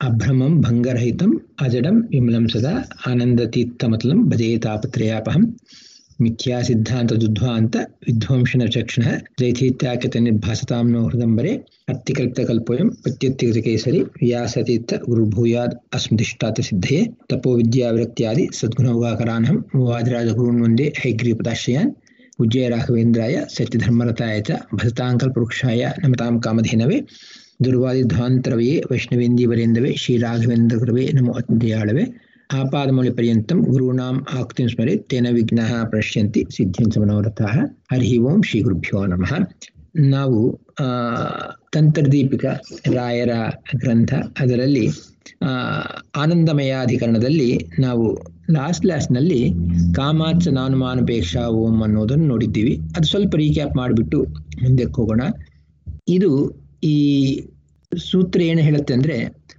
ಅಭ್ರಮಂ ಭಂಗರಹಿತಂ ಅಜಡಂ ವಿಮಲಂ ಸದಾ ಆನಂದತೀರ್ಥಮತಲಂ ಭಜೇ ತಾಪತ್ರಯಾಪಹಂ ಮಿಥ್ಯಾ ಸಿದ್ಧಾಂತ ದುಧ್ವಾಂತ ವಿಧ್ವಂಸನ ಚಕ್ಷಣಃ ಜೈತೀತ್ಯಾಖ್ಯತ ನಿರ್ಭಾಸತಾಂ ನೋ ಹೃದಂಬರೆ ಅತ್ತಿಕಲ್ಪಿತಕಲ್ಪೋಯಂ ಪ್ರತ್ಯುತ್ತಿಗತಕೇಸರಿ ವ್ಯಾಸತೀರ್ಥ ಗುರುಭೂಯಾದ್ ಅಸ್ಮದಿಷ್ಟಾತ ಸಿದ್ಧಯೇ ತಪೋ ವಿದ್ಯಾ ವಿರಕ್ತ್ಯಾದಿ ಸದ್ಗುಣೋಗಾಕರಾನಹಂ ವಾದಿರಾಜಗುರುನ್ ವಂದೇ ಹೈಗ್ರೀಪದಾಶ್ರಯಾನ್ ಪೂಜ್ಯ ರಾಘವೇಂದ್ರಾಯ ಸತ್ಯಧರ್ಮರತಾಯ ಚ ಭಜತಾಂಕಲ್ಪವೃಕ್ಷಾಯ ನಮತಾಂ ಕಾಮಧೇನವೇ ದುರ್ವಾದಿಧ್ವಾಂತರವೇ ವೈಷ್ಣವೇಂದೀವರೇಂದವೇ ಶ್ರೀರಾಘವೇಂದ್ರಗುರವೇ ನಮೋ ಅತ್ಯಂತಯಾಳವೇ ಆಪಾದಮೌಳಿ ಪರ್ಯಂತಂ ಗುರುಣಾಂ ಆಕ್ತಿಂ ಸ್ಮರೆ ತೇನ ವಿಘ್ನಃ ಪ್ರಶ್ಯಂತಿ ಸಿದ್ಧಿಂ ಸಮನೋರಥಾಃ ಹರಿ ಓಂ ಶ್ರೀ ಗುರುಭ್ಯೋ ನಮಃ. ನಾವು ತಂತ್ರದೀಪಿಕ ರಾಯರ ಗ್ರಂಥ ಅದರಲ್ಲಿ ಆನಂದಮಯಾಧಿಕರಣದಲ್ಲಿ ನಾವು ಲಾಸ್ಟ್ನಲ್ಲಿ ಕಾಮಾಚ ನಾನುಮಾನಪೇಕ್ಷಾ ಓಂ ಅನ್ನೋದನ್ನು ನೋಡಿದ್ದೀವಿ. ಅದು ಸ್ವಲ್ಪ ರೀಕ್ಯಾಪ್ ಮಾಡಿಬಿಟ್ಟು ಮುಂದಕ್ಕೆ ಹೋಗೋಣ. ಇದು ಈ ಸೂತ್ರ ಏನು ಹೇಳುತ್ತೆ ಅಂದ್ರೆ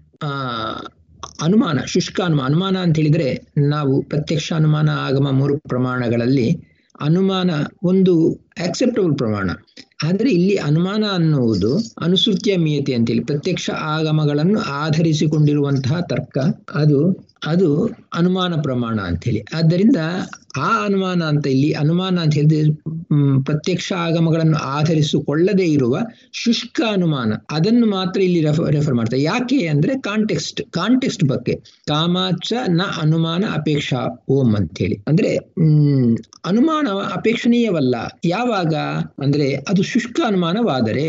ಅನುಮಾನ, ಶುಷ್ಕ ಅನುಮಾನ ಅಂತ ಹೇಳಿದ್ರೆ ನಾವು ಪ್ರತ್ಯಕ್ಷ ಅನುಮಾನ ಆಗಮ 3 ಪ್ರಮಾಣಗಳಲ್ಲಿ ಅನುಮಾನ ಒಂದು ಆಕ್ಸೆಪ್ಟಬಲ್ ಪ್ರಮಾಣ. ಆದರೆ ಇಲ್ಲಿ ಅನುಮಾನ ಅನ್ನುವುದು ಅನುಸೃತ್ಯ ಮೀಯತೆ ಅಂತೇಳಿ ಪ್ರತ್ಯಕ್ಷ ಆಗಮಗಳನ್ನು ಆಧರಿಸಿಕೊಂಡಿರುವಂತಹ ತರ್ಕ, ಅದು ಅನುಮಾನ ಪ್ರಮಾಣ ಅಂತೇಳಿ. ಆದ್ದರಿಂದ ಆ ಅನುಮಾನ ಅಂತ ಇಲ್ಲಿ ಅನುಮಾನ ಅಂತ ಹೇಳಿದ್ರೆ ಪ್ರತ್ಯಕ್ಷ ಆಗಮಗಳನ್ನು ಆಧರಿಸಿಕೊಳ್ಳದೇ ಇರುವ ಶುಷ್ಕ ಅನುಮಾನ, ಅದನ್ನು ಮಾತ್ರ ಇಲ್ಲಿ ರೆಫರ್ ಮಾಡ್ತಾರೆ. ಯಾಕೆ ಅಂದ್ರೆ ಕಾಂಟೆಕ್ಸ್ಟ್ ಬಗ್ಗೆ ಕಾಮಾಚ ನ ಅನುಮಾನ ಅಪೇಕ್ಷಾ ಓಂ ಅಂತೇಳಿ. ಅಂದ್ರೆ ಅನುಮಾನ ಅಪೇಕ್ಷಣೀಯವಲ್ಲ ಯಾವಾಗ ಅಂದ್ರೆ ಅದು ಶುಷ್ಕ ಅನುಮಾನವಾದರೆ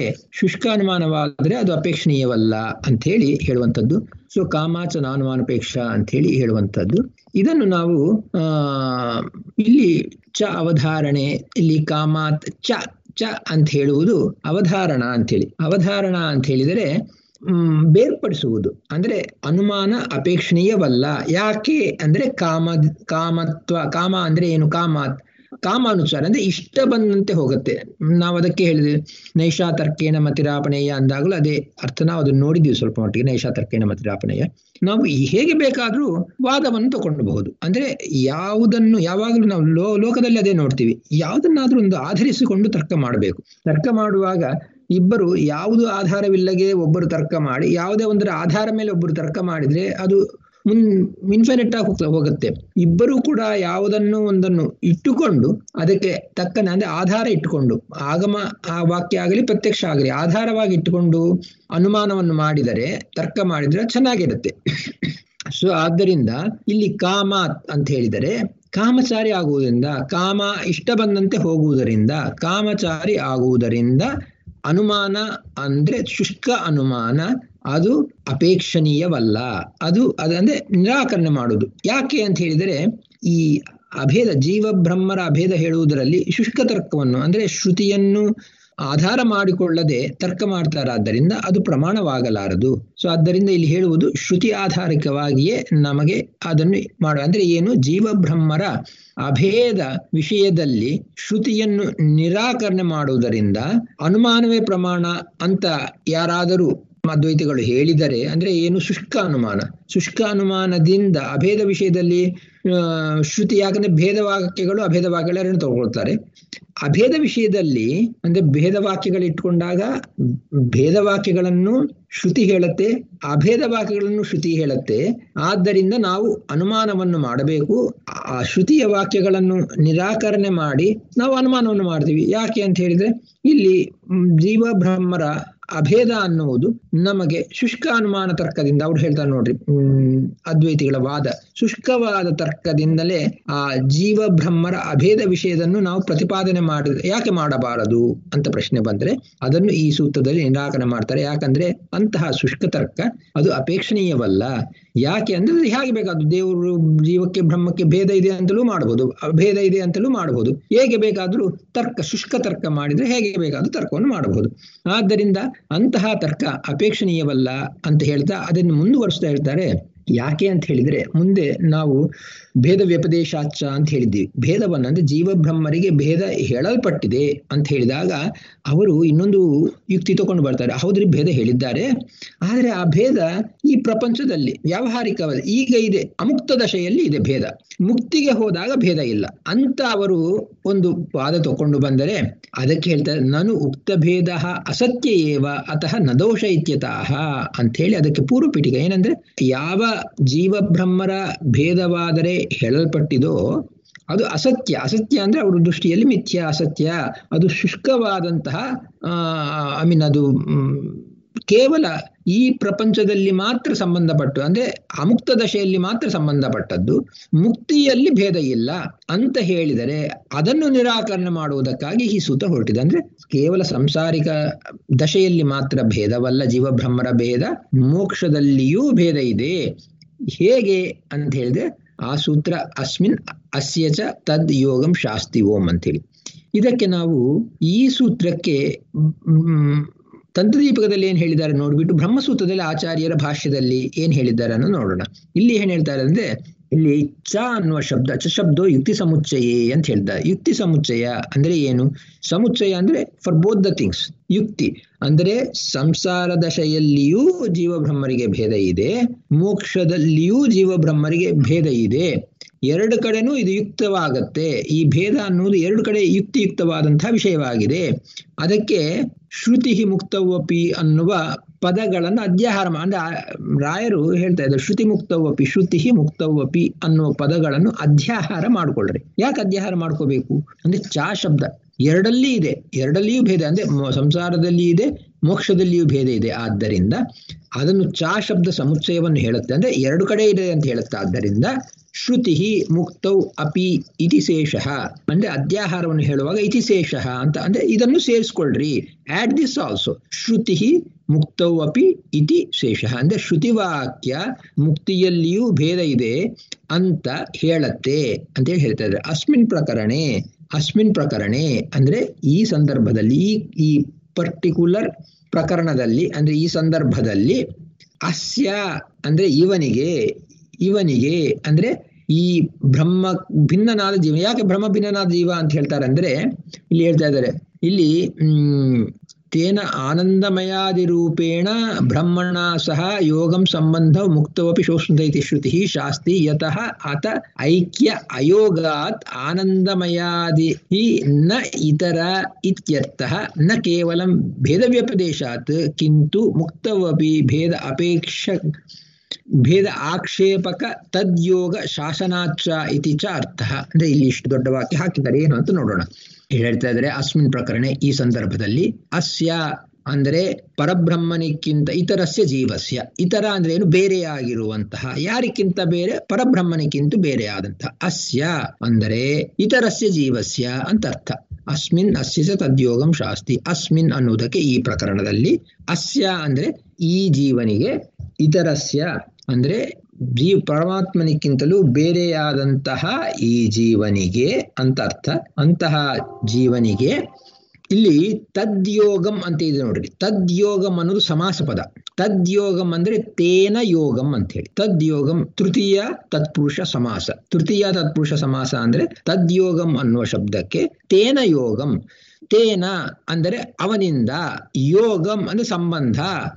ಅದು ಅಪೇಕ್ಷಣೀಯವಲ್ಲ ಅಂತ ಹೇಳಿ ಹೇಳುವಂಥದ್ದು. ಸೊ ಕಾಮಾಚ ನಾನುಮಾನಪೇಕ್ಷಾ ಅಂತ ಹೇಳಿ ಹೇಳುವಂಥದ್ದು. ಇದನ್ನು ನಾವು ಇಲ್ಲಿ ಚ ಅವಧಾರಣೆ, ಇಲ್ಲಿ ಕಾಮಾತ್ ಚ ಅಂತ ಹೇಳುವುದು ಅವಧಾರಣ ಅಂತೇಳಿ. ಅವಧಾರಣ ಅಂತ ಹೇಳಿದರೆ ಬೇರ್ಪಡಿಸುವುದು. ಅಂದ್ರೆ ಅನುಮಾನ ಅಪೇಕ್ಷಣೀಯವಲ್ಲ. ಯಾಕೆ ಅಂದ್ರೆ ಕಾಮ ಅಂದ್ರೆ ಏನು? ಕಾಮಾನುಸಾರ ಅಂದ್ರೆ ಇಷ್ಟ ಬಂದಂತೆ ಹೋಗುತ್ತೆ. ನಾವು ಅದಕ್ಕೆ ಹೇಳಿದ್ವಿ ನೈಷಾ ತರ್ಕೇನ ಮತಿರಾಪಣೇಯ ಅಂದಾಗಲೂ ಅದೇ ಅರ್ಥ ನಾವು ಅದನ್ನು ನೋಡಿದ್ವಿ ಸ್ವಲ್ಪ ಮಟ್ಟಿಗೆ. ನೈಷಾ ತರ್ಕೇನ ಮತಿರಾಪಣೇಯ ನಾವು ಹೇಗೆ ಬೇಕಾದ್ರೂ ವಾದವನ್ನು ತಗೊಳ್ಬಹುದು. ಅಂದ್ರೆ ಯಾವಾಗಲೂ ನಾವು ಲೋಕದಲ್ಲಿ ಅದೇ ನೋಡ್ತೀವಿ, ಯಾವುದನ್ನಾದ್ರೂ ಒಂದು ಆಧರಿಸಿಕೊಂಡು ತರ್ಕ ಮಾಡಬೇಕು. ತರ್ಕ ಮಾಡುವಾಗ ಇಬ್ಬರು ಯಾವುದು ಆಧಾರವಿಲ್ಲದೆ ಒಬ್ಬರು ತರ್ಕ ಮಾಡಿ ಯಾವುದೇ ಒಂದರ ಆಧಾರ ಮೇಲೆ ಒಬ್ಬರು ತರ್ಕ ಮಾಡಿದ್ರೆ ಅದು ಇನ್ಫಿನಿಟ್ ಆಗಿ ಹೋಗುತ್ತೆ. ಇಬ್ಬರೂ ಕೂಡ ಯಾವುದನ್ನು ಒಂದನ್ನು ಇಟ್ಟುಕೊಂಡು ಅದಕ್ಕೆ ತಕ್ಕನೆ ಅಂದ್ರೆ ಆಧಾರ ಇಟ್ಟುಕೊಂಡು ಆಗಮ ಆ ವಾಕ್ಯ ಆಗಲಿ ಪ್ರತ್ಯಕ್ಷ ಆಗಲಿ ಆಧಾರವಾಗಿ ಇಟ್ಟುಕೊಂಡು ಅನುಮಾನವನ್ನು ಮಾಡಿದರೆ ತರ್ಕ ಮಾಡಿದ್ರೆ ಚೆನ್ನಾಗಿರುತ್ತೆ. ಸೊ ಆದ್ದರಿಂದ ಇಲ್ಲಿ ಕಾಮಾತ್ ಅಂತ ಹೇಳಿದರೆ ಕಾಮಚಾರಿ ಆಗುವುದರಿಂದ, ಕಾಮ ಇಷ್ಟ ಬಂದಂತೆ ಹೋಗುವುದರಿಂದ, ಕಾಮಚಾರಿ ಆಗುವುದರಿಂದ ಅನುಮಾನ ಅಂದ್ರೆ ಶುಷ್ಕ ಅನುಮಾನ ಅದು ಅಪೇಕ್ಷಣೀಯವಲ್ಲ. ಅದಂದ್ರೆ ನಿರಾಕರಣೆ ಮಾಡುವುದು. ಯಾಕೆ ಅಂತ ಹೇಳಿದರೆ ಈ ಅಭೇದ ಜೀವ ಬ್ರಹ್ಮರ ಅಭೇದ ಹೇಳುವುದರಲ್ಲಿ ಶುಷ್ಕ ತರ್ಕವನ್ನು ಅಂದ್ರೆ ಶ್ರುತಿಯನ್ನು ಆಧಾರ ಮಾಡಿಕೊಳ್ಳದೆ ತರ್ಕ ಮಾಡ್ತಾರಾದ್ದರಿಂದ ಅದು ಪ್ರಮಾಣವಾಗಲಾರದು. ಸೊ ಆದ್ದರಿಂದ ಇಲ್ಲಿ ಹೇಳುವುದು ಶ್ರುತಿ ಆಧಾರಿಕವಾಗಿಯೇ ನಮಗೆ ಅದನ್ನು ಮಾಡುವ ಅಂದ್ರೆ ಏನು? ಜೀವ ಬ್ರಹ್ಮರ ಅಭೇದ ವಿಷಯದಲ್ಲಿ ಶ್ರುತಿಯನ್ನು ನಿರಾಕರಣೆ ಮಾಡುವುದರಿಂದ ಅನುಮಾನವೇ ಪ್ರಮಾಣ ಅಂತ ಯಾರಾದರೂ ಅದ್ವೈತಿಗಳು ಹೇಳಿದರೆ ಅಂದ್ರೆ ಏನು? ಶುಷ್ಕ ಅನುಮಾನದಿಂದ ಅಭೇದ ವಿಷಯದಲ್ಲಿ ಶ್ರುತಿ, ಯಾಕಂದ್ರೆ ಭೇದ ವಾಕ್ಯಗಳು ಎರಡನ್ನು ತಗೊಳ್ತಾರೆ. ಅಭೇದ ವಿಷಯದಲ್ಲಿ ಅಂದ್ರೆ ಭೇದ ವಾಕ್ಯಗಳು ಇಟ್ಕೊಂಡಾಗ ಭೇದ ವಾಕ್ಯಗಳನ್ನು ಶ್ರುತಿ ಹೇಳುತ್ತೆ, ಅಭೇದ ವಾಕ್ಯಗಳನ್ನು ಶ್ರುತಿ ಹೇಳುತ್ತೆ. ಆದ್ದರಿಂದ ನಾವು ಅನುಮಾನವನ್ನು ಮಾಡಬೇಕು. ಆ ಶ್ರುತಿಯ ವಾಕ್ಯಗಳನ್ನು ನಿರಾಕರಣೆ ಮಾಡಿ ನಾವು ಅನುಮಾನವನ್ನು ಮಾಡ್ತೀವಿ. ಯಾಕೆ ಅಂತ ಹೇಳಿದ್ರೆ ಇಲ್ಲಿ ಜೀವ ಬ್ರಹ್ಮರ ಅಭೇದ ಅನ್ನುವುದು ನಮಗೆ ಶುಷ್ಕ ಅನುಮಾನ ತರ್ಕದಿಂದ, ಅವ್ರು ಹೇಳ್ತಾರೆ ನೋಡ್ರಿ, ಅದ್ವೈತಿಗಳ ವಾದ ಶುಷ್ಕವಾದ ತರ್ಕದಿಂದಲೇ ಆ ಜೀವ ಬ್ರಹ್ಮರ ಅಭೇದ ವಿಷಯವನ್ನು ನಾವು ಪ್ರತಿಪಾದನೆ ಮಾಡಿದ್ರೆ ಯಾಕೆ ಮಾಡಬಾರದು ಅಂತ ಪ್ರಶ್ನೆ ಬಂದ್ರೆ ಅದನ್ನು ಈ ಸೂತ್ರದಲ್ಲಿ ನಿರಾಕರಣೆ ಮಾಡ್ತಾರೆ. ಯಾಕಂದ್ರೆ ಅಂತಹ ಶುಷ್ಕ ತರ್ಕ ಅದು ಅಪೇಕ್ಷಣೀಯವಲ್ಲ. ಯಾಕೆ ಅಂದ್ರೆ ಹೇಗೆ ಬೇಕಾದ್ರು ದೇವರು ಜೀವಕ್ಕೆ ಬ್ರಹ್ಮಕ್ಕೆ ಭೇದ ಇದೆ ಅಂತಲೂ ಮಾಡಬಹುದು, ಅಭೇದ ಇದೆ ಅಂತಲೂ ಮಾಡಬಹುದು. ಹೇಗೆ ಬೇಕಾದ್ರೂ ಶುಷ್ಕ ತರ್ಕ ಮಾಡಿದ್ರೆ ಹೇಗೆ ಬೇಕಾದ್ರೂ ತರ್ಕವನ್ನು ಮಾಡಬಹುದು. ಆದ್ದರಿಂದ ಅಂತಹ ತರ್ಕ ಅಪೇಕ್ಷಣೀಯವಲ್ಲ ಅಂತ ಹೇಳ್ತಾ ಅದನ್ನು ಮುಂದುವರಿಸ್ತಾ ಹೇಳ್ತಾರೆ. ಯಾಕೆ ಅಂತ ಹೇಳಿದ್ರೆ ಮುಂದೆ ನಾವು ಭೇದ ವ್ಯಪದೇಶಾಚ ಅಂತ ಹೇಳಿದ್ದೀವಿ. ಭೇದವನ್ನು ಅಂದ್ರೆ ಜೀವಬ್ರಹ್ಮರಿಗೆ ಭೇದ ಹೇಳಲ್ಪಟ್ಟಿದೆ ಅಂತ ಹೇಳಿದಾಗ ಅವರು ಇನ್ನೊಂದು ಯುಕ್ತಿ ತಗೊಂಡು ಬರ್ತಾರೆ. ಹೌದ್ರಿ, ಭೇದ ಹೇಳಿದ್ದಾರೆ, ಆದರೆ ಆ ಭೇದ ಈ ಪ್ರಪಂಚದಲ್ಲಿ ವ್ಯಾವಹಾರಿಕವಾಗಿ ಈಗ ಇದೆ, ಅಮುಕ್ತ ದಶೆಯಲ್ಲಿ ಇದೆ ಭೇದ, ಮುಕ್ತಿಗೆ ಹೋದಾಗ ಭೇದ ಇಲ್ಲ ಅಂತ ಅವರು ಒಂದು ವಾದ ತಗೊಂಡು ಬಂದರೆ ಅದಕ್ಕೆ ಹೇಳ್ತಾರೆ ನಾನು ಉಕ್ತ ಭೇದ ಅಸತ್ಯ ಏವ ಅತಃ ನ ದೋಷ ಇತ್ಯತಃ ಅಂತ ಹೇಳಿ ಅದಕ್ಕೆ ಪೂರ್ವ ಪೀಠಿಕೆ ಏನಂದ್ರೆ ಯಾವ ಜೀವಬ್ರಹ್ಮರ ಭೇದವಾದರೆ ಹೇಳಲ್ಪಟ್ಟಿದೋ ಅದು ಅಸತ್ಯ. ಅಸತ್ಯ ಅಂದ್ರೆ ಅವರ ದೃಷ್ಟಿಯಲ್ಲಿ ಮಿಥ್ಯ, ಅಸತ್ಯ, ಅದು ಶುಷ್ಕವಾದಂತಹ ಅದು ಕೇವಲ ಈ ಪ್ರಪಂಚದಲ್ಲಿ ಮಾತ್ರ ಸಂಬಂಧಪಟ್ಟು ಅಂದ್ರೆ ಅಮುಕ್ತ ದಶೆಯಲ್ಲಿ ಮಾತ್ರ ಸಂಬಂಧಪಟ್ಟದ್ದು, ಮುಕ್ತಿಯಲ್ಲಿ ಭೇದ ಇಲ್ಲ ಅಂತ ಹೇಳಿದರೆ ಅದನ್ನು ನಿರಾಕರಣೆ ಮಾಡುವುದಕ್ಕಾಗಿ ಈ ಸೂತ್ರ ಹೊರಟಿದೆ. ಅಂದ್ರೆ ಕೇವಲ ಸಂಸಾರಿಕ ದಶೆಯಲ್ಲಿ ಮಾತ್ರ ಭೇದವಲ್ಲ ಜೀವಬ್ರಹ್ಮರ ಭೇದ, ಮೋಕ್ಷದಲ್ಲಿಯೂ ಭೇದ ಇದೆ. ಹೇಗೆ ಅಂತ ಹೇಳಿದ್ರೆ ಆ ಸೂತ್ರ ಅಸ್ಮಿನ್ ಅಸ್ಯಚ ತದ್ ಯೋಗಂ ಶಾಸ್ತಿ ಓಂ ಅಂತೇಳಿ. ಇದಕ್ಕೆ ನಾವು ಈ ಸೂತ್ರಕ್ಕೆ ತಂತ್ರದೀಪಕದಲ್ಲಿ ಏನ್ ಹೇಳಿದ್ದಾರೆ ನೋಡ್ಬಿಟ್ಟು ಬ್ರಹ್ಮಸೂತ್ರದಲ್ಲಿ ಆಚಾರ್ಯರ ಭಾಷ್ಯದಲ್ಲಿ ಏನ್ ಹೇಳಿದ್ದಾರೆ ಅನ್ನೋ ನೋಡೋಣ. ಇಲ್ಲಿ ಏನ್ ಹೇಳ್ತಾರೆ ಅಂದ್ರೆ ಇಲ್ಲಿ ಚ ಅನ್ನುವ ಶಬ್ದ, ಚ ಶಬ್ದೋ ಯುಕ್ತಿ ಸಮುಚ್ಚಯೇ ಅಂತ ಹೇಳ್ತಾರೆ. ಯುಕ್ತಿ ಸಮುಚ್ಚಯ ಅಂದ್ರೆ ಏನು? ಸಮುಚ್ಚಯ ಅಂದ್ರೆ ಫಾರ್ ಬೋತ್ ದ ಥಿಂಗ್ಸ್. ಯುಕ್ತಿ ಅಂದ್ರೆ ಸಂಸಾರ ದಶೆಯಲ್ಲಿಯೂ ಜೀವಬ್ರಹ್ಮರಿಗೆ ಭೇದ ಇದೆ, ಮೋಕ್ಷದಲ್ಲಿಯೂ ಜೀವಬ್ರಹ್ಮರಿಗೆ ಭೇದ ಇದೆ. ಎರಡು ಕಡೆನೂ ಇದು ಯುಕ್ತವಾಗತ್ತೆ. ಈ ಭೇದ ಅನ್ನುವುದು ಎರಡು ಕಡೆ ಯುಕ್ತಿಯುಕ್ತವಾದಂತಹ ವಿಷಯವಾಗಿದೆ. ಅದಕ್ಕೆ ಶ್ರುತಿ ಮುಕ್ತವಪಿ ಅನ್ನುವ ಪದಗಳನ್ನು ಅಧ್ಯಾಹಾರ ಅಂದ್ರೆ ರಾಯರು ಹೇಳ್ತಾ ಇದ್ದಾರೆ. ಶ್ರುತಿ ಮುಕ್ತವಪಿ, ಶ್ರುತಿ ಮುಕ್ತವಪಿ ಅನ್ನುವ ಪದಗಳನ್ನು ಅಧ್ಯಾಹಾರ ಮಾಡ್ಕೊಳ್ರಿ. ಯಾಕೆ ಅಧ್ಯಾಹಾರ ಮಾಡ್ಕೋಬೇಕು ಅಂದ್ರೆ ಚಾ ಶಬ್ದ ಎರಡಲ್ಲಿ ಇದೆ, ಎರಡಲ್ಲಿಯೂ ಭೇದ ಅಂದ್ರೆ ಸಂಸಾರದಲ್ಲಿ ಇದೆ, ಮೋಕ್ಷದಲ್ಲಿಯೂ ಭೇದ ಇದೆ. ಆದ್ದರಿಂದ ಅದನ್ನು ಚಾ ಶಬ್ದ ಸಮುಚ್ಚಯವನ್ನು ಹೇಳುತ್ತೆ, ಅಂದ್ರೆ ಎರಡು ಕಡೆ ಇದೆ ಅಂತ ಹೇಳುತ್ತೆ. ಆದ್ದರಿಂದ ಶ್ರುತಿ ಮುಕ್ತೌ ಅಪಿ ಇತಿ ಶೇಷಃ ಅಂದ್ರೆ ಅಧ್ಯಾಹಾರವನ್ನು ಹೇಳುವಾಗ ಇತಿ ಶೇಷಃ ಅಂತ ಅಂದ್ರೆ ಇದನ್ನು ಸೇರಿಸ್ಕೊಳ್ರಿ. Add this also. ಶ್ರುತಿ ಮುಕ್ತೌ ಅಪಿ ಇತಿ ಶೇಷಃ ಅಂದ್ರೆ ಶ್ರುತಿವಾಕ್ಯ ಮುಕ್ತಿಯಲ್ಲಿಯೂ ಭೇದ ಇದೆ ಅಂತ ಹೇಳತ್ತೆ ಅಂತೇಳಿ ಹೇಳ್ತಾ ಇದ್ದಾರೆ. ಅಸ್ಮಿನ್ ಪ್ರಕರಣೆ, ಅಸ್ಮಿನ್ ಪ್ರಕರಣೆ ಅಂದ್ರೆ ಈ ಸಂದರ್ಭದಲ್ಲಿ, ಈ ಪರ್ಟಿಕ್ಯುಲರ್ ಪ್ರಕರಣದಲ್ಲಿ ಅಂದ್ರೆ ಈ ಸಂದರ್ಭದಲ್ಲಿ ಅಸ್ಯ ಅಂದ್ರೆ ಇವನಿಗೆ, ಇವನಿಗೆ ಅಂದ್ರೆ ಈ ಬ್ರಹ್ಮ ಭಿನ್ನನಾದ ಜೀವ. ಯಾಕೆ ಬ್ರಹ್ಮ ಭಿನ್ನನಾದ ಜೀವ ಅಂತ ಹೇಳ್ತಾರೆ ಅಂದ್ರೆ ಇಲ್ಲಿ ಹೇಳ್ತಾ ಇದ್ದಾರೆ, ಇಲ್ಲಿ ತೇನ ಆನಂದಮಯಾದಿರೂಪೇಣ ಬ್ರಹ್ಮಣ ಸಹ ಯೋಗಂ ಸಂಬಂಧ ಮುಕ್ತವಪಿ ಶೋಷಂತ ಇತಿ ಶ್ರುತಿ ಶಾಸ್ತಿ ಯತಃ ಅತ ಐಕ್ಯ ಅಯೋಗಾತ್ ಆನಂದಮಯಾದಿ ನ ಇತರ ಇತ್ಯರ್ಥಃ ನ ಕೇವಲಂ ಭೇದ ವ್ಯಪದೇಶಾತ್ ಕಿಂತು ಮುಕ್ತವಪಿ ಭೇದ ಅಪೇಕ್ಷ ಭೇದ ಆಕ್ಷೇಪಕ ತದ್ಯೋಗ ಶಾಸನಾಚ ಇತಿ ಚ ಅರ್ಥ. ಅಂದ್ರೆ ಇಲ್ಲಿ ಇಷ್ಟು ದೊಡ್ಡ ವಾಕ್ಯ ಹಾಕಿದ್ದಾರೆ, ಏನು ಅಂತ ನೋಡೋಣ. ಹೇಳ್ತಾ ಇದ್ದಾರೆ ಅಸ್ಮಿನ್ ಪ್ರಕರಣ ಈ ಸಂದರ್ಭದಲ್ಲಿ ಅಸ್ಯ ಅಂದ್ರೆ ಪರಬ್ರಹ್ಮನಿಕ್ಕಿಂತ ಇತರಸ್ಯ ಜೀವಸ್ಯ. ಇತರ ಅಂದ್ರೆ ಏನು? ಬೇರೆಯಾಗಿರುವಂತಹ, ಯಾರಿಗಿಂತ ಬೇರೆ? ಪರಬ್ರಹ್ಮನಿಕ್ಕಿಂತ ಬೇರೆಯಾದಂತಹ. ಅಸ್ಯ ಅಂದರೆ ಇತರಸ್ಯ ಜೀವಸ್ಯ ಅಂತ ಅರ್ಥ. ಅಸ್ಮಿನ್ ಅಸ್ಯ ತದ್ಯೋಗಂ ಶಾಸ್ತಿ. ಅಸ್ಮಿನ್ ಅನ್ನುವುದಕ್ಕೆ ಈ ಪ್ರಕರಣದಲ್ಲಿ ಅಸ್ಯ ಅಂದ್ರೆ ಈ ಜೀವನಿಗೆ, ಇತರಸ್ಯ ಅಂದ್ರೆ ಪರಮಾತ್ಮನಿಕ್ಕಿಂತಲೂ ಬೇರೆಯಾದಂತಹ ಈ ಜೀವನಿಗೆ ಅಂತ ಅರ್ಥ. ಅಂತಹ ಜೀವನಿಗೆ ಇಲ್ಲಿ ತದ್ಯೋಗಂ ಅಂತ ಇದೆ ನೋಡ್ರಿ. ತದ್ಯೋಗಂ ಅನ್ನೋದು ಸಮಾಸ ಪದ. ತದ್ಯೋಗಂ ಅಂದ್ರೆ ತೇನ ಯೋಗಂ ಅಂತ ಹೇಳಿ. ತದ್ಯೋಗಂ ತೃತೀಯ ತತ್ಪುರುಷ ಸಮಾಸ. ತೃತೀಯ ತತ್ಪುರುಷ ಸಮಾಸ ಅಂದ್ರೆ ತದ್ಯೋಗಂ ಅನ್ನುವ ಶಬ್ದಕ್ಕೆ ತೇನ ಯೋಗಂ. ತೇನ ಅಂದರೆ ಅವನಿಂದ, ಯೋಗಂ ಅಂದ್ರೆ ಸಂಬಂಧ,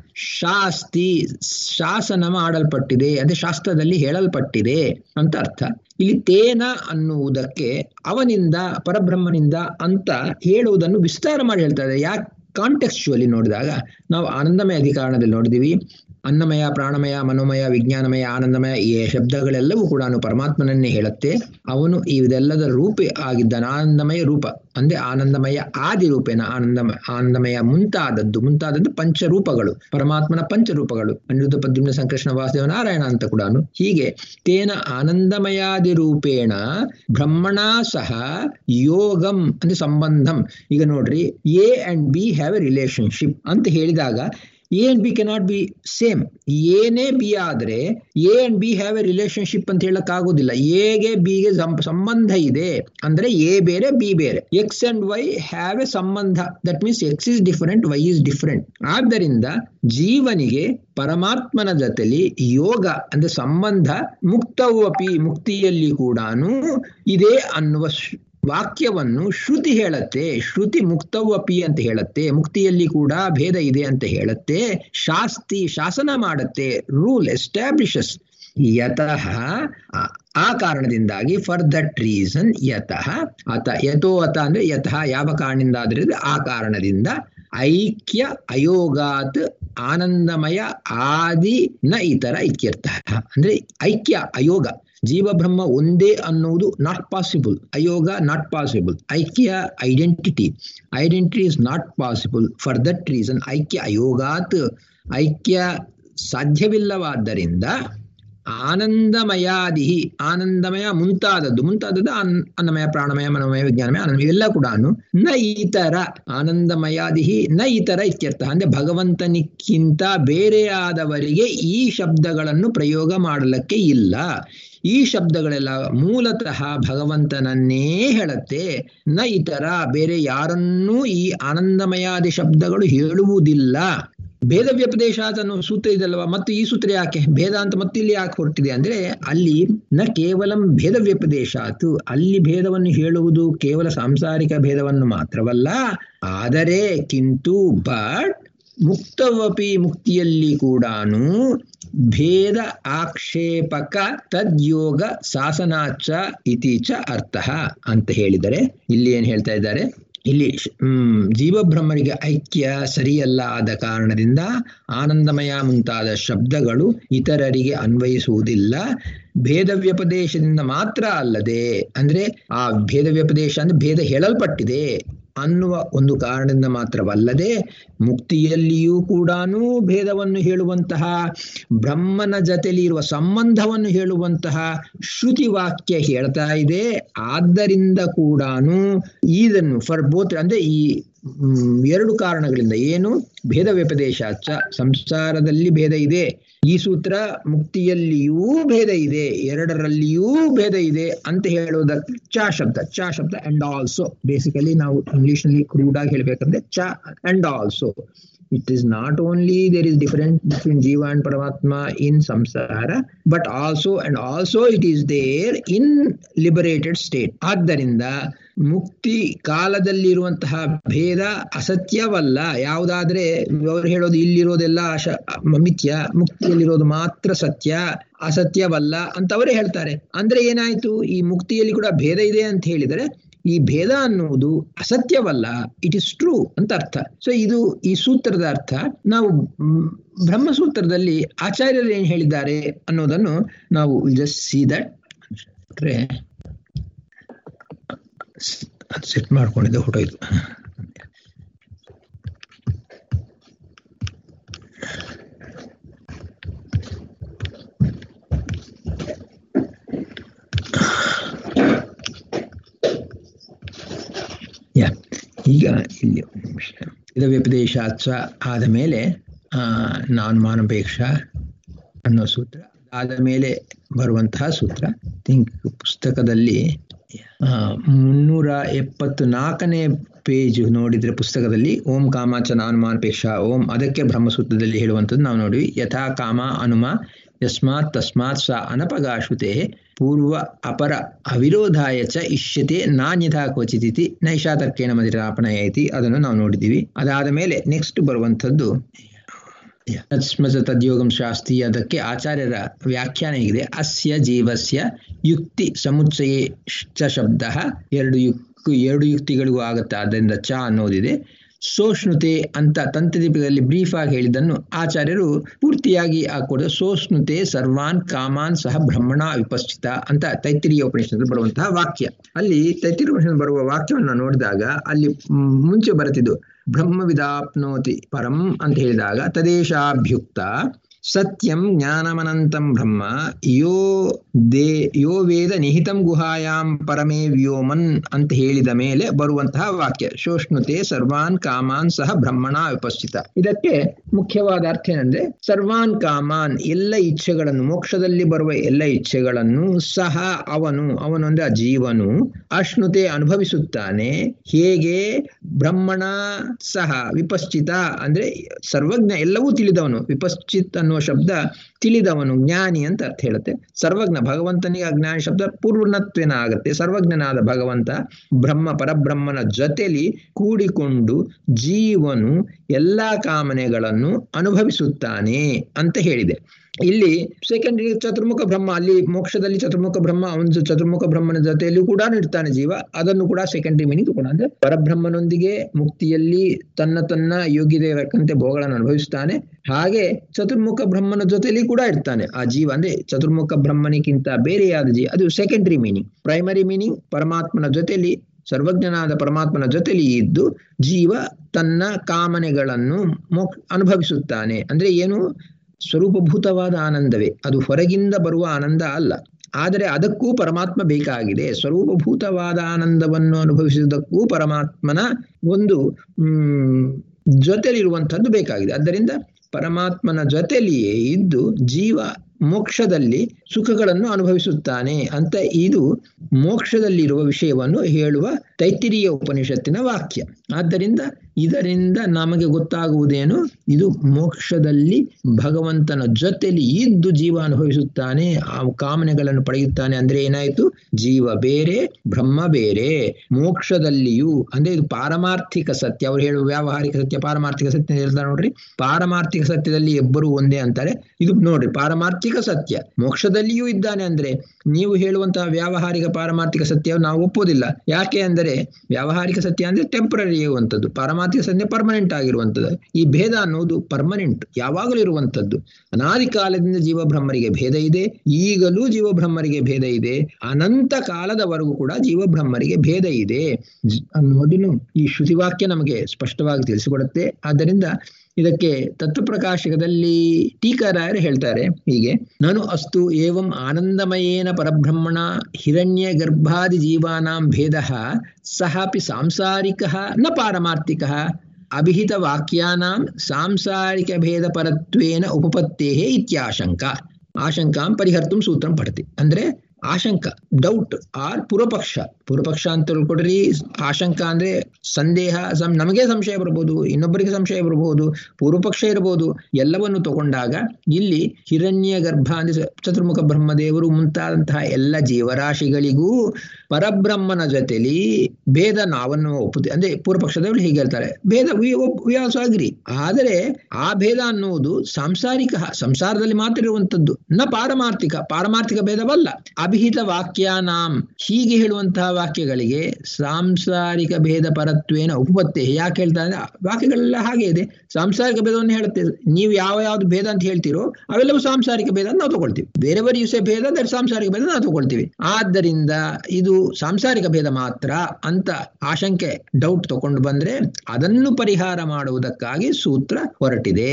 ಶಾಸ್ತಿ ಶಾಸನ ಮಾಡಲ್ಪಟ್ಟಿದೆ ಅಂದ್ರೆ ಶಾಸ್ತ್ರದಲ್ಲಿ ಹೇಳಲ್ಪಟ್ಟಿದೆ ಅಂತ ಅರ್ಥ. ಇಲ್ಲಿ ತೇನ ಅನ್ನುವುದಕ್ಕೆ ಅವನಿಂದ, ಪರಬ್ರಹ್ಮನಿಂದ ಅಂತ ಹೇಳುವುದನ್ನು ವಿಸ್ತಾರ ಮಾಡಿ ಹೇಳ್ತಾ ಇದೆ. ಯಾಕೆ? ಕಾಂಟೆಕ್ಸ್ಚುಯಲಿ ನೋಡಿದಾಗ ನಾವು ಆನಂದಮಯ ಅಧಿಕರಣದಲ್ಲಿ ನೋಡಿದೀವಿ, ಅನ್ನಮಯ, ಪ್ರಾಣಮಯ, ಮನೋಮಯ, ವಿಜ್ಞಾನಮಯ, ಆನಂದಮಯ ಈ ಶಬ್ದಗಳೆಲ್ಲವೂ ಕೂಡ ಪರಮಾತ್ಮನನ್ನೇ ಹೇಳುತ್ತೆ. ಅವನು ಇದೆಲ್ಲದರ ರೂಪ ಆಗಿದ್ದಾನೆ. ಆನಂದಮಯ ರೂಪ ಅಂದ್ರೆ ಆನಂದಮಯ ಆದಿ ರೂಪೇನ, ಆನಂದಮಯ ಮುಂತಾದದ್ದು ಪಂಚರೂಪಗಳು, ಪರಮಾತ್ಮನ ಪಂಚರೂಪಗಳು, ಅನಿರುದ್ಧ ಪ್ರದ್ಯುಮ್ನ ಸಂಕೃಷ್ಣ ವಾಸುದೇವ ನಾರಾಯಣ ಅಂತ ಕೂಡ. ಹೀಗೆ ತೇನ ಆನಂದಮಯಾದಿ ರೂಪೇಣ ಬ್ರಹ್ಮಣ ಸಹ ಯೋಗಂ ಅಂದ್ರೆ ಸಂಬಂಧಂ. ಈಗ ನೋಡ್ರಿ, A and B have a relationship ಅಂತ ಹೇಳಿದಾಗ A and B cannot be same. ಏನೇ ಬಿ ಆದ್ರೆ A and B have a relationship ಅಂತ ಹೇಳಕ್ ಆಗೋದಿಲ್ಲ. ಎಗೆ ಬಿಗೆ ಸಂಬಂಧ ಇದೆ ಅಂದ್ರೆ ಎ ಬೇರೆ ಬಿ ಬೇರೆ. X and Y have a ಸಂಬಂಧ. That means X is different, Y is different. ಆದ್ದರಿಂದ ಜೀವನಿಗೆ ಪರಮಾತ್ಮನ ಜೊತೆಲಿ ಯೋಗ ಅಂದ್ರೆ ಸಂಬಂಧ ಮುಕ್ತವಪಿ, ಮುಕ್ತಿಯಲ್ಲಿ ಕೂಡ ಇದೆ ಅನ್ನುವ ವಾಕ್ಯವನ್ನು ಶ್ರುತಿ ಹೇಳತ್ತೆ. ಶ್ರುತಿ ಮುಕ್ತವಪಿ ಅಂತ ಹೇಳತ್ತೆ, ಮುಕ್ತಿಯಲ್ಲಿ ಕೂಡ ಭೇದ ಇದೆ ಅಂತ ಹೇಳತ್ತೆ. ಶಾಸನ ಮಾಡತ್ತೆ, ರೂಲ್ ಎಸ್ಟಾಬ್ಲಿಷಸ್. ಯತಃ, ಆ ಕಾರಣದಿಂದಾಗಿ, ಫಾರ್ ದಟ್ ರೀಸನ್, ಯತಃ ಯಥೋ ಅತ ಅಂದ್ರೆ ಯತಃ ಯಾವ ಕಾರಣದಿಂದ ಆದ್ರೆ ಆ ಕಾರಣದಿಂದ, ಐಕ್ಯ ಅಯೋಗಾತ್ ಆನಂದಮಯ ಆದಿ ನ ಇತರ ಇತ್ಯರ್ಥ. ಅಂದ್ರೆ ಐಕ್ಯ ಅಯೋಗ, ಜೀವ ಬ್ರಹ್ಮ ಒಂದೇ ಅನ್ನುವುದು ನಾಟ್ ಪಾಸಿಬಲ್. ಅಯೋಗ ನಾಟ್ ಪಾಸಿಬಲ್. ಐಕ್ಯ identity is not possible. For that reason ಐಕ್ಯ ಅಯೋಗಾತ್, ಐಕ್ಯ ಸಾಧ್ಯವಿಲ್ಲವಾದ್ದರಿಂದ ಆನಂದಮಯಾದಿ, ಆನಂದಮಯ ಮುಂತಾದದ್ದು ಅನ್ನಮಯ, ಪ್ರಾಣಮಯ, ಮನೋಮಯ, ವಿಜ್ಞಾನಮಯ, ಆನಂದಮಯ ಇವೆಲ್ಲ ಕೂಡ ನ ಇತರ, ಆನಂದಮಯಾದಿ ನ ಇತರ ಇತ್ಯರ್ಥ. ಅಂದ್ರೆ ಭಗವಂತನಿಕ್ಕಿಂತ ಬೇರೆಯಾದವರಿಗೆ ಈ ಶಬ್ದಗಳನ್ನು ಪ್ರಯೋಗ ಮಾಡಲಿಕ್ಕೆ ಇಲ್ಲ. ಈ ಶಬ್ದಗಳೆಲ್ಲ ಮೂಲತಃ ಭಗವಂತನನ್ನೇ ಹೇಳುತ್ತೆ. ನ ಇತರ, ಬೇರೆ ಯಾರನ್ನೂ ಈ ಆನಂದಮಯಾದಿ ಶಬ್ದಗಳು ಹೇಳುವುದಿಲ್ಲ. ಭೇದ ವ್ಯಪದೇಶ ಅನ್ನೋ ಸೂತ್ರ ಇದಲ್ವಾ, ಮತ್ತು ಈ ಸೂತ್ರ ಯಾಕೆ ಭೇದ ಅಂತ ಮತ್ತೆ ಇಲ್ಲಿ ಯಾಕೆ ಹೊರಟಿದೆ ಅಂದ್ರೆ, ಅಲ್ಲಿ ನ ಕೇವಲ ಭೇದ ವ್ಯಪದೇಶಾತು, ಅಲ್ಲಿ ಭೇದವನ್ನು ಹೇಳುವುದು ಕೇವಲ ಸಾಂಸಾರಿಕ ಭೇದವನ್ನು ಮಾತ್ರವಲ್ಲ, ಆದರೆ ಕಿಂತು ಬಟ್ ಮುಕ್ತವಪಿ, ಮುಕ್ತಿಯಲ್ಲಿ ಕೂಡ ಭೇದ ಆಕ್ಷೇಪಕ ತದ್ಯೋಗ ಶಾಸನಾಚ ಇತೀಚ ಅರ್ಥ ಅಂತ ಹೇಳಿದರೆ, ಇಲ್ಲಿ ಏನ್ ಹೇಳ್ತಾ ಇದ್ದಾರೆ, ಇಲ್ಲಿ ಜೀವಬ್ರಹ್ಮರಿಗೆ ಐಕ್ಯ ಸರಿಯಲ್ಲ ಆದ ಕಾರಣದಿಂದ ಆನಂದಮಯ ಮುಂತಾದ ಶಬ್ದಗಳು ಇತರರಿಗೆ ಅನ್ವಯಿಸುವುದಿಲ್ಲ. ಭೇದ ವ್ಯಪದೇಶದಿಂದ ಮಾತ್ರ ಅಲ್ಲದೆ, ಅಂದ್ರೆ ಆ ಭೇದ ವ್ಯಪದೇಶ ಅಂದ್ರೆ ಭೇದ ಹೇಳಲ್ಪಟ್ಟಿದೆ ಅನ್ನುವ ಒಂದು ಕಾರಣದಿಂದ ಮಾತ್ರವಲ್ಲದೆ, ಮುಕ್ತಿಯಲ್ಲಿಯೂ ಕೂಡ ಭೇದವನ್ನು ಹೇಳುವಂತಹ, ಬ್ರಹ್ಮನ ಜೊತೆಲಿ ಇರುವ ಸಂಬಂಧವನ್ನು ಹೇಳುವಂತಹ ಶ್ರುತಿ ವಾಕ್ಯ ಹೇಳ್ತಾ ಇದೆ. ಆದ್ದರಿಂದ ಕೂಡ ಇದನ್ನು ಫಾರ್ ಬೋತ್, ಅಂದ್ರೆ ಈ ಎರಡು ಕಾರಣಗಳಿಂದ, ಏನು ಭೇದ ವ್ಯಪದೇಶ, ಸಂಸಾರದಲ್ಲಿ ಭೇದ ಇದೆ, ಈ ಸೂತ್ರ ಮುಕ್ತಿಯಲ್ಲಿಯೂ ಭೇದ ಇದೆ, ಎರಡರಲ್ಲಿಯೂ ಭೇದ ಇದೆ ಅಂತ ಹೇಳುವುದಕ್ಕೆ ಚ ಶಬ್ದ ಅಂಡ್ ಆಲ್ಸೋ. ಬೇಸಿಕಲಿ ನಾವು ಇಂಗ್ಲಿಷ್ ನಲ್ಲಿ ಕ್ರೂಡ್ ಆಗಿ ಹೇಳ್ಬೇಕಂದ್ರೆ ಚ and also. It is not only there is difference between Jiva and Paramatma in samsara, but also it is there in liberated state. ಆದ್ದರಿಂದ ಮುಕ್ತಿ ಕಾಲದಲ್ಲಿರುವಂತಹ ಭೇದ ಅಸತ್ಯವಲ್ಲ. ಯಾವುದಾದ್ರೆ ಅವರು ಹೇಳೋದು ಇಲ್ಲಿರೋದೆಲ್ಲ ಮಿಥ್ಯ, ಮುಕ್ತಿಯಲ್ಲಿರೋದು ಮಾತ್ರ ಸತ್ಯ, ಅಸತ್ಯವಲ್ಲ ಅಂತ ಅವರೇ ಹೇಳ್ತಾರೆ. ಅಂದ್ರೆ ಏನಾಯ್ತು, ಈ ಮುಕ್ತಿಯಲ್ಲಿ ಕೂಡ ಭೇದ ಇದೆ ಅಂತ ಹೇಳಿದರೆ ಈ ಭೇದ ಅನ್ನುವುದು ಅಸತ್ಯವಲ್ಲ, ಇಟ್ ಇಸ್ ಟ್ರೂ ಅಂತ ಅರ್ಥ. ಸೊ ಇದು ಈ ಸೂತ್ರದ ಅರ್ಥ. ನಾವು ಬ್ರಹ್ಮಸೂತ್ರದಲ್ಲಿ ಆಚಾರ್ಯರು ಏನ್ ಹೇಳಿದ್ದಾರೆ ಅನ್ನೋದನ್ನು ನಾವು ಜಸ್ಟ್ ಸಿ ದಟ್. ಸೆಟ್ ಮಾಡ್ಕೊಂಡಿದ್ದೆ, ಹೊಟ್ಟೋಯ್ತು. ಈಗ ಇಲ್ಲಿ ಇದು ವ್ಯಪದೇಶಾಚ ಆದ ಮೇಲೆ ನಾನುಮಾನಪೇಕ್ಷ ಅನ್ನೋ ಸೂತ್ರ, ಆದ ಮೇಲೆ ಬರುವಂತಹ ಸೂತ್ರ ಪುಸ್ತಕದಲ್ಲಿ 374ನೇ ಪೇಜ್ ನೋಡಿದ್ರೆ ಪುಸ್ತಕದಲ್ಲಿ ಓಂ ಕಾಮಾಚ ನಾನುಮಾನಪೇಕ್ಷ ಓಂ, ಅದಕ್ಕೆ ಬ್ರಹ್ಮಸೂತ್ರದಲ್ಲಿ ಹೇಳುವಂಥದ್ದು ನಾವು ನೋಡಿವಿ. ಯಥಾ ಕಾಮ ಅನುಮ ಯಸ್ಮಾತ್ ತಸ್ಮಾತ್ ಸ ಅನಪಗಾಶ್ರುತೆ ಪೂರ್ವ ಅಪರ ಅವಿರೋಧಾಯ ಚ ಇಷ್ಯತೆ ನಾನ್ಯಥಾ ಕ್ವಚಿತಿ ನೈಷಾ ತರ್ಕೇಣ ಮದಿರಾಪಣಯತಿ, ಅದನ್ನು ನಾವು ನೋಡಿದ್ದೀವಿ. ಅದಾದ ಮೇಲೆ ನೆಕ್ಸ್ಟ್ ಬರುವಂಥದ್ದು ತದ್ಯೋಗಂ ಶಾಸ್ತಿ, ಅದಕ್ಕೆ ಆಚಾರ್ಯರ ವ್ಯಾಖ್ಯಾನ ಇದೆ. ಅಸ್ಯ ಜೀವಸ್ಯ ಯುಕ್ತಿ ಸಮುಚ್ಚಯೇ ಚ ಶಬ್ದ, ಎರಡು ಯುಕ್ತಿಗಳಿಗೂ ಆಗುತ್ತೆ, ಆದ್ದರಿಂದ ಚ ಅನ್ನೋದಿದೆ. ಸೋಷ್ಣುತೆ ಅಂತ ತಂತ್ರದೀಪದಲ್ಲಿ ಬ್ರೀಫ್ ಆಗಿ ಹೇಳಿದ್ದನ್ನು ಆಚಾರ್ಯರು ಪೂರ್ತಿಯಾಗಿ ಹಾಕೊಡ. ಸೋಷ್ಣುತೆ ಸರ್ವಾನ್ ಕಾಮಾನ್ ಸಹ ಬ್ರಹ್ಮಣ ವಿಪಸ್ಥಿತ ಅಂತ ತೈತ್ತಿರೀಯ ಉಪನಿಷತ್ನಲ್ಲಿ ಬರುವಂತಹ ವಾಕ್ಯ. ಅಲ್ಲಿ ತೈತ್ತಿರೀಯ ಉಪನಿಷತ್ ಬರುವ ವಾಕ್ಯವನ್ನು ನೋಡಿದಾಗ ಅಲ್ಲಿ ಮುಂಚೆ ಬರುತ್ತಿದ್ದು ಬ್ರಹ್ಮವಿದಾಪ್ನೋತಿ ಪರಂ ಅಂತ ಹೇಳಿದಾಗ ತದೇಶಾಭ್ಯುಕ್ತ ಸತ್ಯಂ ಜ್ಞಾನಮನಂತಂ ಬ್ರಹ್ಮ ಯೋ ವೇದ ನಿಹಿತಂ ಗುಹಾಯಾಂ ಪರಮೇ ವ್ಯೋಮನ್ ಅಂತ ಹೇಳಿದ ಮೇಲೆ ಬರುವಂತಹ ವಾಕ್ಯ ಶೋಷ್ಣುತೆ ಸರ್ವಾನ್ ಕಾಮಾನ್ ಸಹ ಬ್ರಹ್ಮಣ ವಿಪಸ್ಥಿತ. ಇದಕ್ಕೆ ಮುಖ್ಯವಾದ ಅರ್ಥ ಏನಂದ್ರೆ ಸರ್ವಾನ್ ಕಾಮಾನ್ ಎಲ್ಲ ಇಚ್ಛೆಗಳನ್ನು, ಮೋಕ್ಷದಲ್ಲಿ ಬರುವ ಎಲ್ಲ ಇಚ್ಛೆಗಳನ್ನು ಸಹ ಅವನು ಅಂದ್ರೆ ಆ ಜೀವನು ಅಶ್ನುತೆ ಅನುಭವಿಸುತ್ತಾನೆ. ಹೇಗೆ? ಬ್ರಹ್ಮಣ ಸಹ ವಿಪಶ್ಚಿತ ಅಂದ್ರೆ ಸರ್ವಜ್ಞ, ಎಲ್ಲವೂ ತಿಳಿದವನು. ವಿಪಶ್ಚಿತ್ ಅನ್ನುವ ಶಬ್ದ ತಿಳಿದವನು, ಜ್ಞಾನಿ ಅಂತ ಅರ್ಥ ಹೇಳುತ್ತೆ. ಸರ್ವಜ್ಞ ಭಗವಂತನಿಗೆ ಅಜ್ಞಾನಿ ಶಬ್ದ ಪೂರ್ಣತ್ವೇನ ಆಗುತ್ತೆ. ಸರ್ವಜ್ಞನಾದ ಭಗವಂತ ಪರಬ್ರಹ್ಮನ ಜೊತೆಲಿ ಕೂಡಿಕೊಂಡು ಜೀವನು ಎಲ್ಲಾ ಕಾಮನೆಗಳನ್ನು ಅನುಭವಿಸುತ್ತಾನೆ ಅಂತ ಹೇಳಿದೆ. ಇಲ್ಲಿ ಸೆಕೆಂಡರಿ ಚತುರ್ಮುಖ ಬ್ರಹ್ಮ, ಅಲ್ಲಿ ಮೋಕ್ಷದಲ್ಲಿ ಚತುರ್ಮುಖ ಬ್ರಹ್ಮ, ಒಂದು ಚತುರ್ಮುಖ ಬ್ರಹ್ಮನ ಜೊತೆಯಲ್ಲೂ ಕೂಡ ಇರ್ತಾನೆ ಜೀವ. ಅದನ್ನು ಕೂಡ ಸೆಕೆಂಡರಿ ಮೀನಿಂಗ್ ಕೂಡ ಅಂದ್ರೆ ಪರಬ್ರಹ್ಮನೊಂದಿಗೆ ಮುಕ್ತಿಯಲ್ಲಿ ತನ್ನ ಯೋಗ್ಯತೆ ತಕ್ಕಂತೆ ಭೋಗಗಳನ್ನು ಅನುಭವಿಸ್ತಾನೆ. ಹಾಗೆ ಚತುರ್ಮುಖ ಬ್ರಹ್ಮನ ಜೊತೆಯಲ್ಲಿ ಕೂಡ ಇರ್ತಾನೆ ಆ ಜೀವ. ಅಂದ್ರೆ ಚತುರ್ಮುಖ ಬ್ರಹ್ಮನಿಗಿಂತ ಬೇರೆಯಾದ ಜೀವ, ಅದು ಸೆಕೆಂಡರಿ ಮೀನಿಂಗ್. ಪ್ರೈಮರಿ ಮೀನಿಂಗ್ ಪರಮಾತ್ಮನ ಜೊತೆಯಲ್ಲಿ, ಸರ್ವಜ್ಞನಾದ ಪರಮಾತ್ಮನ ಜೊತೆಲಿ ಇದ್ದು ಜೀವ ತನ್ನ ಕಾಮನೆಗಳನ್ನು ಅನುಭವಿಸುತ್ತಾನೆ. ಅಂದ್ರೆ ಏನು? ಸ್ವರೂಪಭೂತವಾದ ಆನಂದವೇ, ಅದು ಹೊರಗಿಂದ ಬರುವ ಆನಂದ ಅಲ್ಲ. ಆದರೆ ಅದಕ್ಕೂ ಪರಮಾತ್ಮ ಬೇಕಾಗಿದೆ. ಸ್ವರೂಪಭೂತವಾದ ಆನಂದವನ್ನು ಅನುಭವಿಸುವುದಕ್ಕೂ ಪರಮಾತ್ಮನ ಒಂದು ಜೊತೆಲಿರುವಂಥದ್ದು ಬೇಕಾಗಿದೆ. ಆದ್ದರಿಂದ ಪರಮಾತ್ಮನ ಜೊತೆಲಿಯೇ ಇದ್ದು ಜೀವ ಮೋಕ್ಷದಲ್ಲಿ ಸುಖಗಳನ್ನು ಅನುಭವಿಸುತ್ತಾನೆ ಅಂತ ಇದು ಮೋಕ್ಷದಲ್ಲಿರುವ ವಿಷಯವನ್ನು ಹೇಳುವ ತೈತ್ತಿರೀಯ ಉಪನಿಷತ್ತಿನ ವಾಕ್ಯ. ಆದ್ದರಿಂದ ಇದರಿಂದ ನಮಗೆ ಗೊತ್ತಾಗುವುದೇನು? ಇದು ಮೋಕ್ಷದಲ್ಲಿ ಭಗವಂತನ ಜೊತೆಲಿ ಇದ್ದು ಜೀವ ಅನುಭವಿಸುತ್ತಾನೆ, ಆ ಕಾಮನೆಗಳನ್ನು ಪಡೆಯುತ್ತಾನೆ. ಅಂದ್ರೆ ಏನಾಯ್ತು? ಜೀವ ಬೇರೆ, ಬ್ರಹ್ಮ ಬೇರೆ. ಮೋಕ್ಷದಲ್ಲಿಯೂ ಅಂದ್ರೆ ಇದು ಪಾರಮಾರ್ಥಿಕ ಸತ್ಯ. ಅವ್ರು ಹೇಳುವ ವ್ಯಾವಹಾರಿಕ ಸತ್ಯ, ಪಾರಮಾರ್ಥಿಕ ಸತ್ಯ ಹೇಳ್ತಾರೆ ನೋಡ್ರಿ. ಪಾರಮಾರ್ಥಿಕ ಸತ್ಯದಲ್ಲಿ ಇಬ್ಬರು ಒಂದೇ ಅಂತಾರೆ. ಇದು ನೋಡ್ರಿ ಪಾರಮಾರ್ಥಿಕ ಸತ್ಯ, ಮೋಕ್ಷದಲ್ಲಿಯೂ ಇದ್ದಾನೆ. ಅಂದ್ರೆ ನೀವು ಹೇಳುವಂತಹ ವ್ಯಾವಹಾರಿಕ ಪಾರಮಾರ್ಥಿಕ ಸತ್ಯ ನಾವು ಒಪ್ಪೋದಿಲ್ಲ. ಯಾಕೆ ಅಂದರೆ ವ್ಯಾವಹಾರಿಕ ಸತ್ಯ ಅಂದ್ರೆ ಟೆಂಪರರಿ ಇರುವಂಥದ್ದು, ಪಾರಮಾರ್ಥಿಕ ಸತ್ಯ ಪರ್ಮನೆಂಟ್ ಆಗಿರುವಂಥದ್ದು. ಈ ಭೇದ ಅನ್ನೋದು ಪರ್ಮನೆಂಟ್, ಯಾವಾಗಲೂ ಇರುವಂಥದ್ದು. ಅನಾದಿ ಕಾಲದಿಂದ ಜೀವಬ್ರಹ್ಮರಿಗೆ ಭೇದ ಇದೆ, ಈಗಲೂ ಜೀವಬ್ರಹ್ಮರಿಗೆ ಭೇದ ಇದೆ, ಅನಂತ ಕಾಲದವರೆಗೂ ಕೂಡ ಜೀವಬ್ರಹ್ಮರಿಗೆ ಭೇದ ಇದೆ ಅನ್ನೋದನ್ನು ಈ ಶ್ರುತಿವಾಕ್ಯ ನಮಗೆ ಸ್ಪಷ್ಟವಾಗಿ ತಿಳಿಸಿಕೊಡುತ್ತೆ. ಆದ್ದರಿಂದ ಇದಕ್ಕೆ ತತ್ವಪ್ರಕಾಶಕದಲ್ಲಿ ಟೀಕಾರಾಯರು ಹೇಳ್ತಾರೆ ಹೀಗೆ: ನಾನು ಅಸ್ತು ಏವಂ ಆನಂದಮಯೇನ ಪರಬ್ರಹ್ಮಣ ಹಿರಣ್ಯ ಗರ್ಭಾದಿ ಜೀವಾನಾಂ ಭೇದಃ ಸಹಾಪಿ ಸಾಂಸಾರಿಕಃ ನ ಪಾರಮಾರ್ಥಿಕಃ ಅಭಿಹಿತ ವಾಕ್ಯಾನಾಂ ಸಾಂಸಾರಿಕ ಭೇದ ಪರತ್ವೇನ ಉಪಪತ್ತೇಃ ಇತ್ಯಾಶಂಕ. ಆಶಂಕಾಂ ಪರಿಹರ್ತುಂ ಸೂತ್ರಂ ಪಠತಿ. ಅಂದ್ರೆ ಆಶಂಕ, ಡೌಟ್ ಆರ್ ಪೂರ್ವಪಕ್ಷ ಅಂತ ತಿಳ್ಕೊಡ್ರಿ. ಆಶಂಕ ಅಂದ್ರೆ ಸಂದೇಹ, ನಮಗೆ ಸಂಶಯ ಬರ್ಬೋದು, ಇನ್ನೊಬ್ಬರಿಗೆ ಸಂಶಯ ಬರ್ಬೋದು, ಪೂರ್ವಪಕ್ಷ ಇರಬಹುದು. ಎಲ್ಲವನ್ನು ತಗೊಂಡಾಗ ಇಲ್ಲಿ ಹಿರಣ್ಯ ಗರ್ಭ ಅಂದ್ರೆ ಚತುರ್ಮುಖ ಬ್ರಹ್ಮದೇವರು ಮುಂತಾದಂತಹ ಎಲ್ಲ ಜೀವರಾಶಿಗಳಿಗೂ ಪರಬ್ರಹ್ಮನ ಜೊತೆಲಿ ಭೇದ ನಾವನ್ನು ಒಪ್ಪುತ್ತೆ. ಅಂದ್ರೆ ಪೂರ್ವಪಕ್ಷದವರು ಹೀಗೆ ಹೇಳ್ತಾರೆ, ಭೇದ ವಿ ಆಲ್ಸೋ ಅಗ್ರಿ. ಆದರೆ ಆ ಭೇದ ಅನ್ನುವುದು ಸಾಂಸಾರಿಕ, ಸಂಸಾರದಲ್ಲಿ ಮಾತ್ರ ಇರುವಂತದ್ದು, ನ ಪಾರಮಾರ್ಥಿಕ ಭೇದವಲ್ಲ. ಅಭಿಹಿತ ವಾಕ್ಯಾನಾಂ, ಹೀಗೆ ಹೇಳುವಂತಹ ವಾಕ್ಯಗಳಿಗೆ ಸಾಂಸಾರಿಕ ಭೇದ ಪರತ್ವೇನ ಉಪಪತ್ತೇ. ಯಾಕೆ ಹೇಳ್ತಾರೆ? ವಾಕ್ಯಗಳೆಲ್ಲ ಹಾಗೆ ಇದೆ, ಸಾಂಸಾರಿಕ ಭೇದವನ್ನು ಹೇಳುತ್ತೆ. ನೀವು ಯಾವ್ದು ಭೇದ ಅಂತ ಹೇಳ್ತೀರೋ ಅವೆಲ್ಲವೂ ಸಾಂಸಾರಿಕ ಭೇದ ನಾವು ತಗೊಳ್ತೀವಿ. ಬೇರೆಯವರು ಯೂಸೆ ಭೇದ ಅಂದರೆ ಸಾಂಸಾರಿಕ ಭೇದ ನಾವು ತಗೊಳ್ತೀವಿ. ಆದ್ದರಿಂದ ಇದು ಸಾಂಸಾರಿಕ ಭೇದ ಮಾತ್ರ ಅಂತ ಆಶಂಕೆ, ಡೌಟ್ ತಗೊಂಡು ಬಂದ್ರೆ ಅದನ್ನು ಪರಿಹಾರ ಮಾಡುವುದಕ್ಕಾಗಿ ಸೂತ್ರ ಹೊರಟಿದೆ.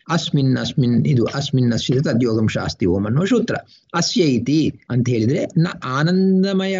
ಅಸ್ಮಿನ್ ಇದು ಅಸ್ಮಿನ್ ಅಸ್ಯ ತದ್ಯೋಗಂ ಶಾಸ್ತಿ ಓಂ ಅನ್ನುವ ಸೂತ್ರ. ಅಸ್ಯ ಇತಿ ಅಂತ ಹೇಳಿದ್ರೆ ನ ಆನಂದಮಯ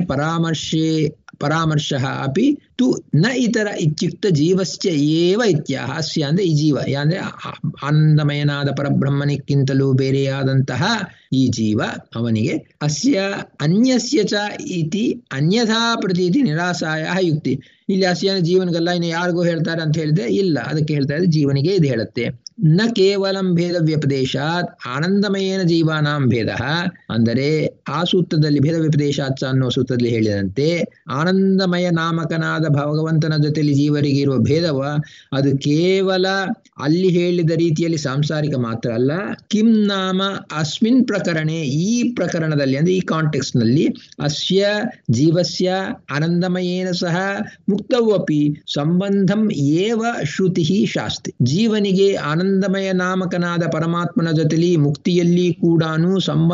ಪರಾಮರ್ಶ ಅಪಿ ತು ನ ಇತರ ಇತ್ಯುಕ್ತ ಜೀವಸ್ಯ ಏವ ಇತ್ಯಾಹ. ಅಸ್ಯ ಅಂದ್ರೆ ಈ ಜೀವ, ಅಂದ್ರೆ ಆನಂದಮಯನಾದ ಪರಬ್ರಹ್ಮನಿಕ್ಕಿಂತಲೂ ಬೇರೆಯಾದಂತಹ ಈ ಜೀವ, ಅವನಿಗೆ ಅಸ್ಯ ಅನ್ಯಸ್ಯ ಚ ಇತಿ ಅನ್ಯಥಾ ಪ್ರತೀತಿ ನಿರಾಸಾಯ ಯುಕ್ತಿ. ಇಲ್ಲಿ ಅಸ್ಯ ಜೀವನಿಗಲ್ಲ, ಇನ್ನು ಯಾರಿಗೂ ಹೇಳ್ತಾರೆ ಅಂತ ಹೇಳಿದ್ರೆ ಇಲ್ಲ, ಅದಕ್ಕೆ ಹೇಳ್ತಾ ಇದ್ರೆ ಜೀವನಿಗೆ ಇದು ಹೇಳುತ್ತೆ. ನ ಕೇವಲಂ ಭೇದ ವ್ಯಪದೇಶಾತ್ ಆನಂದಮಯೇನ ಜೀವಾನಾಂ ಭೇದ. ಅಂದರೆ ಆ ಸೂತ್ರದಲ್ಲಿ ಭೇದ ವ್ಯಪದೇಶಾತ್ ಅನ್ನೋ ಸೂತ್ರದಲ್ಲಿ ಹೇಳಿದಂತೆ ಆನಂದಮಯ ನಾಮಕನಾದ ಭಗವಂತನ ಜೊತೆಲಿ ಜೀವರಿಗೆ ಇರುವ ಭೇದವ ಅದು ಕೇವಲ ಅಲ್ಲಿ ಹೇಳಿದ ರೀತಿಯಲ್ಲಿ ಸಾಂಸಾರಿಕ ಮಾತ್ರ ಅಲ್ಲ. ಕಿಂ ನಾಮ ಅಸ್ಮಿನ್ ಪ್ರಕರಣೆ, ಈ ಪ್ರಕರಣದಲ್ಲಿ ಅಂದ್ರೆ ಈ ಕಾಂಟೆಕ್ಸ್ಟ್ ನಲ್ಲಿ ಅಸ್ಯ ಜೀವಸ್ಯ ಆನಂದಮಯೇನ ಸಹ ಮುಕ್ತವಪಿ ಸಂಬಂಧಂ ಏವ ಶ್ರುತಿ ಶಾಸ್ತಿ. ಜೀವನಿಗೆ ಆನಂದಮಯ ನಾಮಕನಾದ ಪರಮಾತ್ಮನ ಜೊತೆಲಿ ಮುಕ್ತಿಯಲ್ಲಿ ಕೂಡ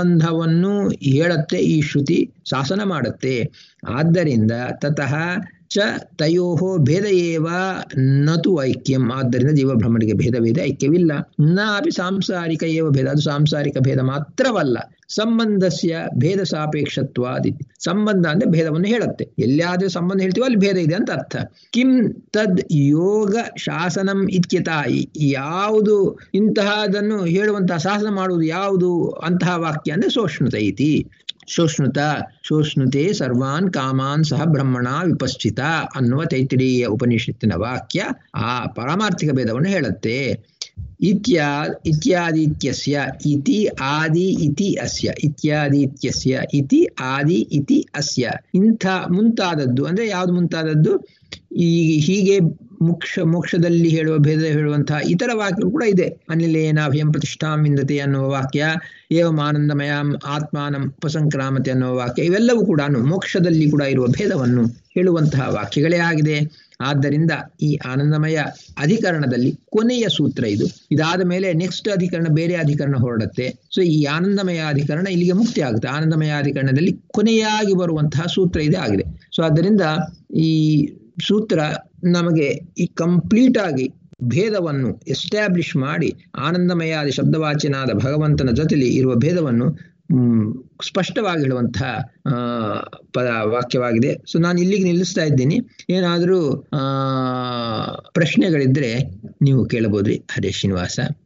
ಸಂಬಂಧವನ್ನು ಹೇಳುತ್ತೆ ಈ ಶ್ರುತಿ, ಶಾಸನ ಮಾಡುತ್ತೆ. ಆದ್ದರಿಂದ ತತಃ ಚ ತಯೋಃ ಭೇದ ಏವ ನತು ಐಕ್ಯಂ. ಆದ್ದರಿಂದ ಜೀವಬ್ರಹ್ಮನಿಗೆ ಭೇದವಿದೆ, ಐಕ್ಯವಿಲ್ಲ. ನಾಪಿ ಸಾಂಸಾರಿಕ ಏವ ಭೇದ, ಅದು ಸಾಂಸಾರಿಕ ಭೇದ ಮಾತ್ರವಲ್ಲ. ಸಂಬಂಧಸ್ಯ ಭೇದ ಸಾಪೇಕ್ಷತ್ವಾದಿ. ಸಂಬಂಧ ಅಂದ್ರೆ ಭೇದವನ್ನು ಹೇಳುತ್ತೆ. ಎಲ್ಲಿಯಾದ್ರೂ ಸಂಬಂಧ ಹೇಳ್ತೀವೋ ಅಲ್ಲಿ ಭೇದ ಇದೆ ಅಂತ ಅರ್ಥ. ಕಿಂ ತದ್ ಯೋಗ ಶಾಸನಂ ಇತ್ಯತ. ಯಾವುದು ಇಂತಹದನ್ನು ಹೇಳುವಂತಹ ಶಾಸನ ಮಾಡುವುದು ಯಾವುದು ಅಂತಹ ವಾಕ್ಯ ಅಂದ್ರೆ ಸೋಷ್ಣುತ ಇತಿ. ಶೋಷ್ಣುತೆ ಸರ್ವಾನ್ ಕಾಮಾನ್ ಸಹ ಬ್ರಹ್ಮಣ ವಿಪಶ್ಚಿತ ಅನ್ನುವ ತೈತ್ತಿರೀಯ ಉಪನಿಷತ್ತಿನ ವಾಕ್ಯ ಆ ಪಾರಮಾರ್ಥಿಕ ಭೇದವನ್ನು ಹೇಳುತ್ತೆ. ಇತ್ಯಾದಿತ್ಯಸ್ಯ ಇತಿ ಆದಿ ಇತಿ ಅಸ್ಯ, ಇತ್ಯಾದಿತ್ಯಸ್ಯ ಇತಿ ಆದಿ ಇತಿ ಅಸ್ಯ. ಇಂಥ ಮುಂತಾದದ್ದು ಅಂದ್ರೆ ಯಾವುದು ಮುಂತಾದದ್ದು, ಈ ಹೀಗೆ ಮೋಕ್ಷದಲ್ಲಿ ಹೇಳುವ ಭೇದ ಹೇಳುವಂತಹ ಇತರ ವಾಕ್ಯಗಳು ಕೂಡ ಇದೆ. ಅನಿಲೇನಾಭ್ಯಂ ಪ್ರತಿಷ್ಠಾಂ ವಿಂದತೆ ಅನ್ನುವ ವಾಕ್ಯ, ಏವಂ ಆನಂದಮಯಂ ಆತ್ಮಾನಂ ಉಪಸಂಕ್ರಾಮತೆ ಅನ್ನುವ ವಾಕ್ಯ, ಇವೆಲ್ಲವೂ ಕೂಡ ಮೋಕ್ಷದಲ್ಲಿ ಕೂಡ ಇರುವ ಭೇದವನ್ನು ಹೇಳುವಂತಹ ವಾಕ್ಯಗಳೇ ಆಗಿದೆ. ಆದ್ದರಿಂದ ಈ ಆನಂದಮಯ ಅಧಿಕರಣದಲ್ಲಿ ಕೊನೆಯ ಸೂತ್ರ ಇದು. ಇದಾದ ಮೇಲೆ ನೆಕ್ಸ್ಟ್ ಅಧಿಕರಣ ಬೇರೆ ಅಧಿಕರಣ ಹೊರಡುತ್ತೆ. ಸೊ ಈ ಆನಂದಮಯ ಅಧಿಕರಣ ಇಲ್ಲಿಗೆ ಮುಕ್ತಿ ಆಗುತ್ತೆ. ಆನಂದಮಯ ಅಧಿಕರಣದಲ್ಲಿ ಕೊನೆಯಾಗಿ ಬರುವಂತಹ ಸೂತ್ರ ಇದೇ ಆಗಿದೆ. ಸೊ ಆದ್ದರಿಂದ ಈ ಸೂತ್ರ ನಮಗೆ ಈ ಕಂಪ್ಲೀಟ್ ಆಗಿ ಭೇದವನ್ನು ಎಸ್ಟಾಬ್ಲಿಷ್ ಮಾಡಿ, ಆನಂದಮಯಾದಿ ಶಬ್ದವಾಚನಾದ ಭಗವಂತನ ಜೊತೆಲಿ ಇರುವ ಭೇದವನ್ನು ಸ್ಪಷ್ಟವಾಗಿ ಹೇಳುವಂತಹ ವಾಕ್ಯವಾಗಿದೆ. ಸೊ ನಾನು ಇಲ್ಲಿಗೆ ನಿಲ್ಲಿಸ್ತಾ ಇದ್ದೀನಿ. ಏನಾದರೂ ಪ್ರಶ್ನೆಗಳಿದ್ರೆ ನೀವು ಕೇಳಬಹುದ್ರಿ. ಹರೇ ಶ್ರೀನಿವಾಸ.